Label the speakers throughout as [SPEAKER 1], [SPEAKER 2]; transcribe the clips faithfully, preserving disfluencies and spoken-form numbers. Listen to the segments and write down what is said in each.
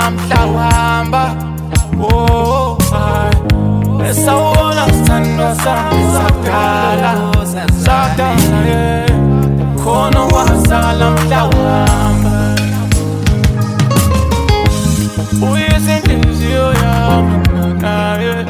[SPEAKER 1] mhla uhamba. Oh, ay, esawubona sithandwa sami sakudala, sakudala, yeah. Khona wasala mhla uhamba. Uyizinhliziyo yami naye,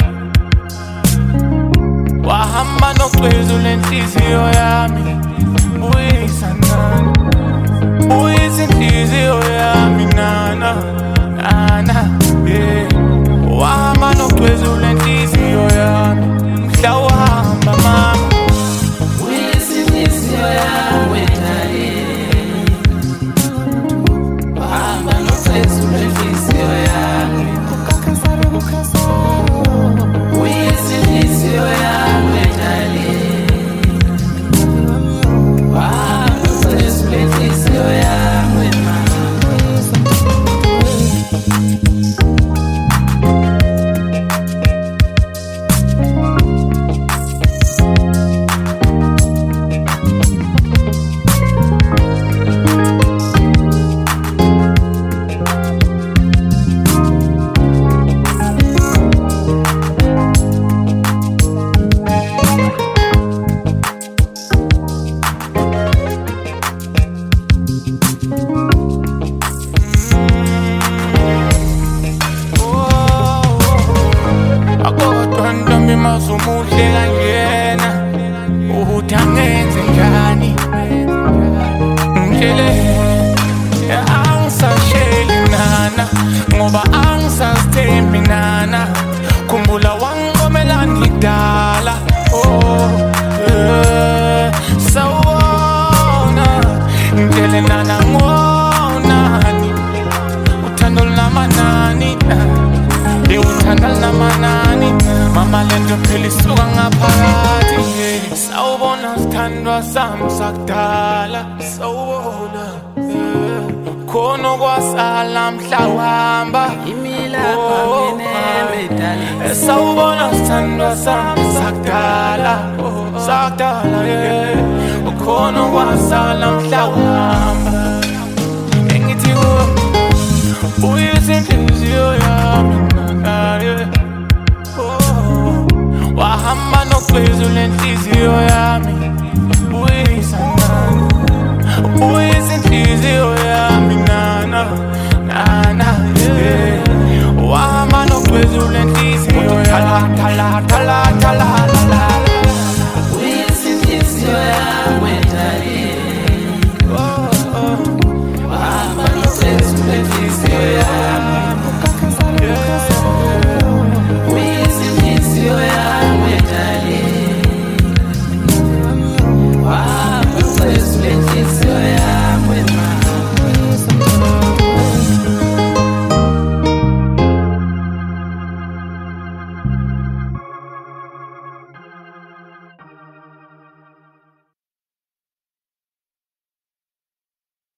[SPEAKER 1] wahamba noxwezu lenhliziyo yami. Uyisanani, uyizinhliziyo yami nana, nana, yeah. Wahamba noxwezu lenhliziyo yami mhla uhamba mama.
[SPEAKER 2] Uyizinhliziyo yami naye, wahamba noxwezu lenhliziyo yami. Uyizinhliziyo yami naye, wahamba noxwezu lenhliziyo yami mama.
[SPEAKER 1] Umuhle kangena ukuthi angenze njani ngile angisasheli nana ngoba angisasithembi nana. Khumbula wangiqomelani kudala. Oh, yeah. Sawubona ngile nana ngonani uthando lamanani, uthando lamanani mama, lento phela isuka ngaphakathi. Sawubona sithandwa sami sakudala, sawubona, yeah. Khona kwasala mhla uhamba. Sawubona sithandwa sami sakudala, sakudala, yeah. Khona kwasala mhla uhamba. Engithi uyizinhliziyo yami naye, wahamba noxwezu lenhliziyo yami. Uyisanani, uyizinhliziyo yami nana, nana, yeah. Wahamba noxwezu lenhliziyo yami. Thala, thala, thala, thala.
[SPEAKER 2] Uyizinhliziyo yami naye, wahamba noxwezu lenhliziyo